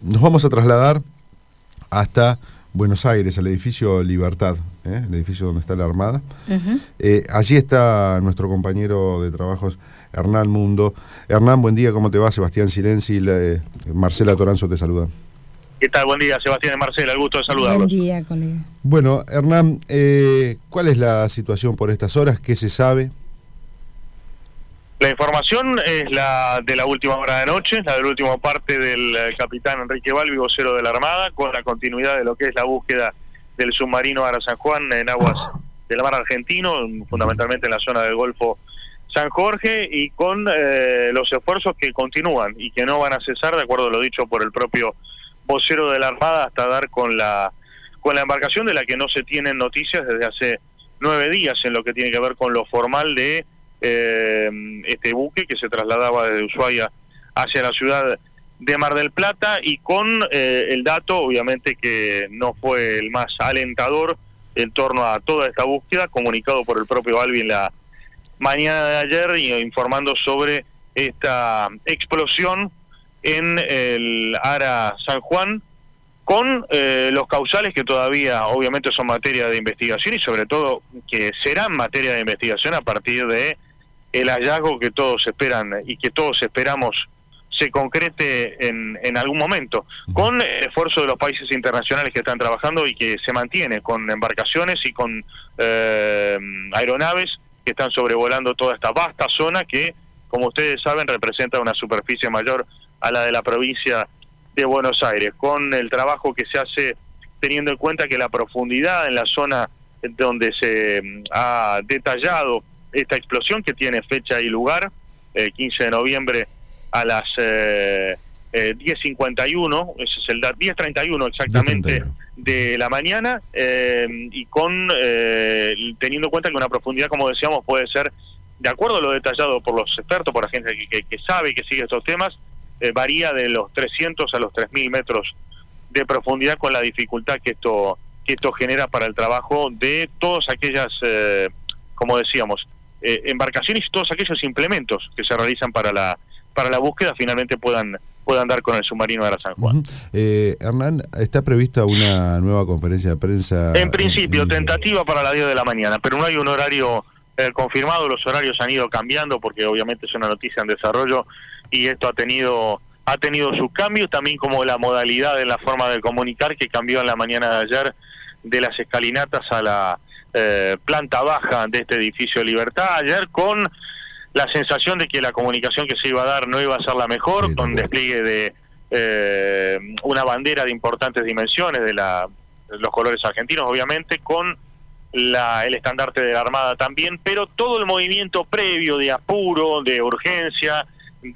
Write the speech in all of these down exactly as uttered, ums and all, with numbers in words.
nos vamos a trasladar hasta Buenos Aires, al edificio Libertad, ¿eh? El edificio donde está la Armada. Uh-huh. Eh, allí está nuestro compañero de trabajos, Hernán Mundo. Hernán, buen día, ¿cómo te va? Sebastián Silenzi, la, eh, Marcela Toranzo te saluda. ¿Qué tal? Buen día, Sebastián y Marcela, el gusto de saludarlos. Buen día, colega. Bueno, Hernán, eh, ¿cuál es la situación por estas horas? ¿Qué se sabe? La información es la de la última hora de noche, la del último parte del eh, capitán Enrique Balbi, vocero de la Armada, con la continuidad de lo que es la búsqueda del submarino Ara San Juan en aguas del mar argentino, fundamentalmente en la zona del Golfo San Jorge, y con eh, los esfuerzos que continúan y que no van a cesar, de acuerdo a lo dicho por el propio vocero de la Armada, hasta dar con la con la embarcación de la que no se tienen noticias desde hace nueve días en lo que tiene que ver con lo formal de eh, este buque que se trasladaba desde Ushuaia hacia la ciudad de Mar del Plata, y con eh, el dato, obviamente, que no fue el más alentador en torno a toda esta búsqueda, comunicado por el propio Balbi en la mañana de ayer, y informando sobre esta explosión en el Ara San Juan, con eh, los causales que todavía obviamente son materia de investigación, y sobre todo que serán materia de investigación a partir de el hallazgo que todos esperan y que todos esperamos se concrete en, en algún momento, con el esfuerzo de los países internacionales que están trabajando y que se mantiene con embarcaciones y con eh, aeronaves que están sobrevolando toda esta vasta zona que, como ustedes saben, representa una superficie mayor a la de la provincia de Buenos Aires, con el trabajo que se hace teniendo en cuenta que la profundidad en la zona donde se ha detallado esta explosión, que tiene fecha y lugar, el quince de noviembre a las eh, eh, diez cincuenta y uno, ese es el dato, diez treinta y uno exactamente de la mañana, eh, y con eh, teniendo en cuenta que una profundidad, como decíamos, puede ser, de acuerdo a lo detallado por los expertos, por la gente que, que, que sabe y que sigue estos temas, eh, varía de los trescientos a los tres mil metros de profundidad, con la dificultad que esto que esto genera para el trabajo de todas aquellas, eh, como decíamos, eh, embarcaciones y todos aquellos implementos que se realizan para la para la búsqueda, finalmente puedan puedan dar con el submarino Ara San Juan. Uh-huh. eh, Hernán, ¿está prevista una nueva conferencia de prensa? En principio, en... tentativa para las diez de la mañana, pero no hay un horario eh, confirmado. Los horarios han ido cambiando porque obviamente es una noticia en desarrollo y esto ha tenido ha tenido sus cambios, también como la modalidad en la forma de comunicar, que cambió en la mañana de ayer de las escalinatas a la eh, planta baja de este edificio Libertad, ayer con la sensación de que la comunicación que se iba a dar no iba a ser la mejor, sí, con despliegue de eh, una bandera de importantes dimensiones, de, la, de los colores argentinos, obviamente, con la, el estandarte de la Armada también, pero todo el movimiento previo de apuro, de urgencia,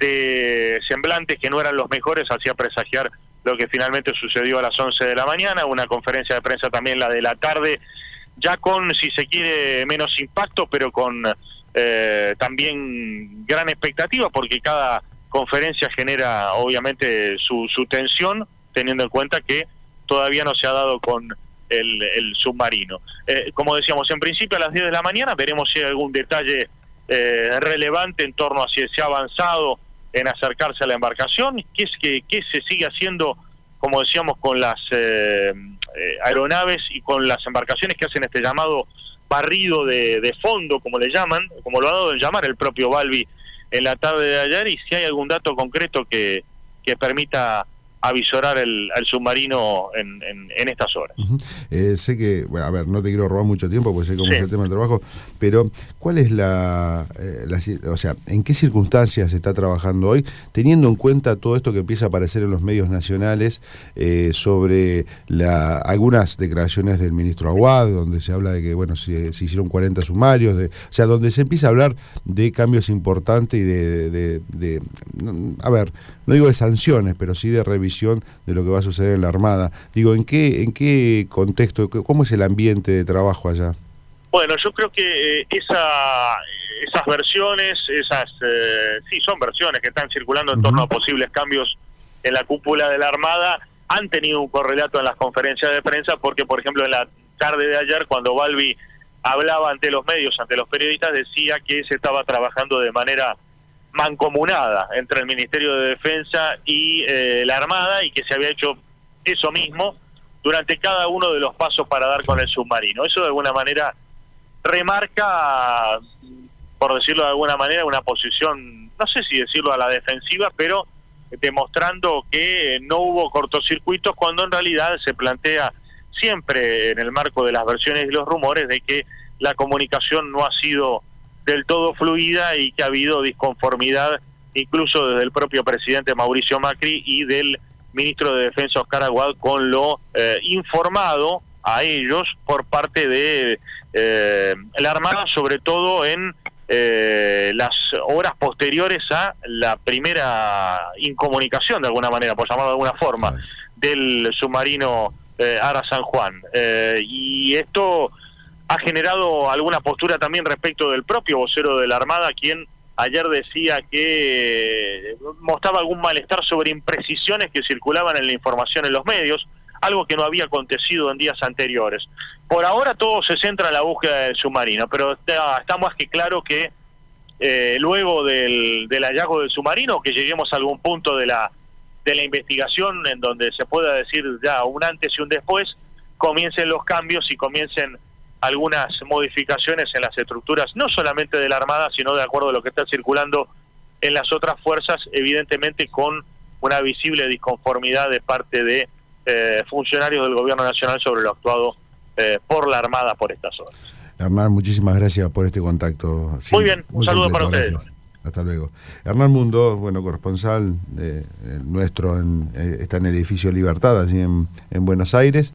de semblantes que no eran los mejores, hacía presagiar lo que finalmente sucedió a las once de la mañana, una conferencia de prensa también la de la tarde, ya con, si se quiere, menos impacto, pero con Eh, también gran expectativa, porque cada conferencia genera obviamente su, su tensión, teniendo en cuenta que todavía no se ha dado con el, el submarino. Eh, como decíamos, en principio a las diez de la mañana veremos si hay algún detalle eh, relevante en torno a si se ha avanzado en acercarse a la embarcación, qué es que qué se sigue haciendo, como decíamos, con las eh, eh, aeronaves y con las embarcaciones que hacen este llamado barrido de, de fondo, como le llaman, como lo ha dado en llamar el propio Balbi en la tarde de ayer, y si hay algún dato concreto que, que permita avisorar el, al submarino en, en, en estas horas. Uh-huh. eh, sé que, bueno, a ver, no te quiero robar mucho tiempo porque sé cómo sí. es el tema del trabajo, pero ¿cuál es la, eh, la, o sea, en qué circunstancias se está trabajando hoy, teniendo en cuenta todo esto que empieza a aparecer en los medios nacionales eh, sobre la, algunas declaraciones del ministro Aguad, donde se habla de que, bueno, se, se hicieron cuarenta sumarios, de, o sea, donde se empieza a hablar de cambios importantes y de, de, de, de, a ver, no digo de sanciones, pero sí de revisión de lo que va a suceder en la Armada. Digo, ¿en qué en qué contexto, cómo es el ambiente de trabajo allá? Bueno, yo creo que eh, esa, esas versiones, esas eh, sí, son versiones que están circulando en uh-huh. torno a posibles cambios en la cúpula de la Armada, han tenido un correlato en las conferencias de prensa, porque, por ejemplo, en la tarde de ayer, cuando Balbi hablaba ante los medios, ante los periodistas, decía que se estaba trabajando de manera mancomunada entre el Ministerio de Defensa y eh, la Armada, y que se había hecho eso mismo durante cada uno de los pasos para dar con el submarino. Eso de alguna manera remarca, por decirlo de alguna manera, una posición, no sé si decirlo a la defensiva, pero demostrando que no hubo cortocircuitos, cuando en realidad se plantea siempre en el marco de las versiones y los rumores de que la comunicación no ha sido del todo fluida y que ha habido disconformidad incluso desde el propio presidente Mauricio Macri y del ministro de Defensa Oscar Aguad con lo eh, informado a ellos por parte de eh, la Armada, sobre todo en eh, las horas posteriores a la primera incomunicación, de alguna manera, por llamarlo de alguna forma, del submarino eh, Ara San Juan. Eh, y esto ha generado alguna postura también respecto del propio vocero de la Armada, quien ayer decía que mostraba algún malestar sobre imprecisiones que circulaban en la información en los medios, algo que no había acontecido en días anteriores. Por ahora todo se centra en la búsqueda del submarino, pero está, está más que claro que eh, luego del, del hallazgo del submarino, que lleguemos a algún punto de la, de la investigación en donde se pueda decir ya un antes y un después, comiencen los cambios y comiencen algunas modificaciones en las estructuras, no solamente de la Armada, sino de acuerdo a lo que está circulando en las otras fuerzas, evidentemente con una visible disconformidad de parte de eh, funcionarios del Gobierno Nacional sobre lo actuado eh, por la Armada por estas horas. Hernán, muchísimas gracias por este contacto. Sí, muy bien, un muy saludo completo, para gracias. ustedes. Hasta luego. Hernán Mundo, bueno, corresponsal eh, nuestro, en, eh, está en el edificio Libertad, allí en, en Buenos Aires.